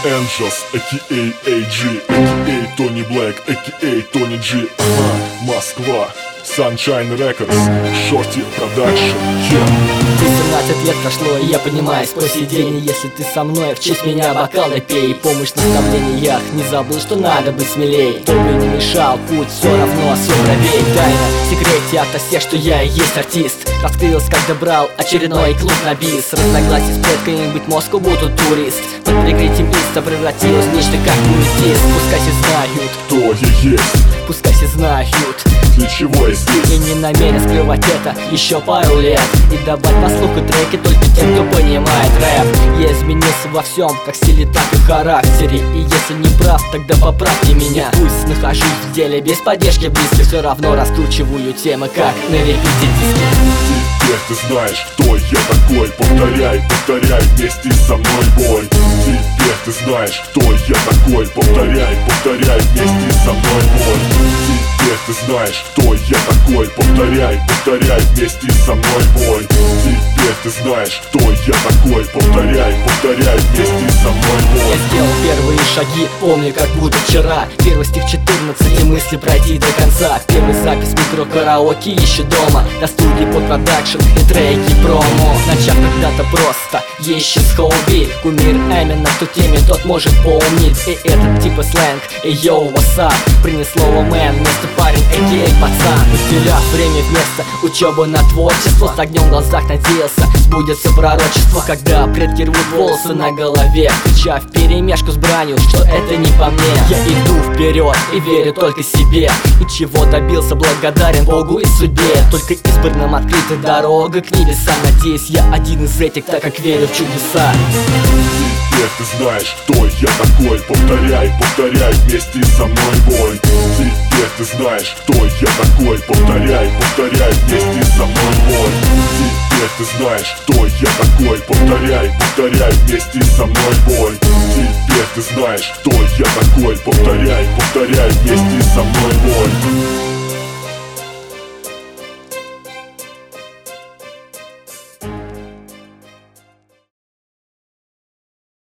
Angels, a.k.a. AG, a.k.a. Tony Black, a.k.a. Tony G. Москва, Sunshine Records, Shorty Production, yeah. 17 лет прошло, и я понимаю, по сей день, если ты со мной, в честь меня бокалы пей. Помощь в наставлениях, не забыл, что надо быть смелей. Кто бы не мешал, путь все равно все правей. Тайна, секрете ото всех, что я и есть артист. Раскрылся, когда брал очередной клуб на бис. Разногласий с предками, быть Москву будут турист. Под прикрытием инста превратилось в нечто как мультист. Пускай все знают, кто я есть, пускай все знают, для чего я здесь. я не намерен скрывать это еще пару лет и давать по слуху треки только тем, кто понимает рэп. Я изменился во всем, как в стиле, так и в характере. И если не прав, тогда поправьте меня. Пусть нахожусь в деле без поддержки близких, все равно раскручиваю темы, как на репите диски. Теперь ты знаешь, кто я такой. Повторяй, повторяй вместе со мной бой. Теперь ты знаешь, кто я такой. Повторяй, повторяй вместе со мной бой. Теперь ты знаешь, кто я такой. Повторяй, повторяй вместе со мной бой. Теперь ты знаешь, кто я такой. Повторяй, повторяй вместе со мной бой. Я сделал первые шаги, помню, как будто вчера. Первый стих 14 и мысли пройти до конца. Первый запись микро-караоке еще дома. До студии под продакшн и треки промо. Начав когда-то просто, еще с хобби. Кумир Эмина, кто теме, тот может помнить. И этот типа сленг, йоу, what's up. Принесло мэн, вместо парень, а.к.а. пацан. Потеряв время вместо учебы на творчество. С огнем в глазах надеялся, сбудется пророчество. Когда предки рвут волосы на голове, крича вперемешку с бранью, что это не по мне. Я иду вперед и верю только себе. И чего добился, благодарен Богу и судьбе. Только избранным открыта дорога к небесам. Надеюсь, я один из этих, так как верю в чудеса. Теперь ты знаешь, кто я такой. Повторяй, повторяй вместе со мной бой. Теперь ты знаешь, кто я такой. Повторяй, повторяй вместе со мной бой. Теперь ты знаешь, кто я такой. Повторяй, повторяй вместе со мной бой. Теперь ты знаешь, кто я такой. Повторяй, повторяй вместе со мной бой.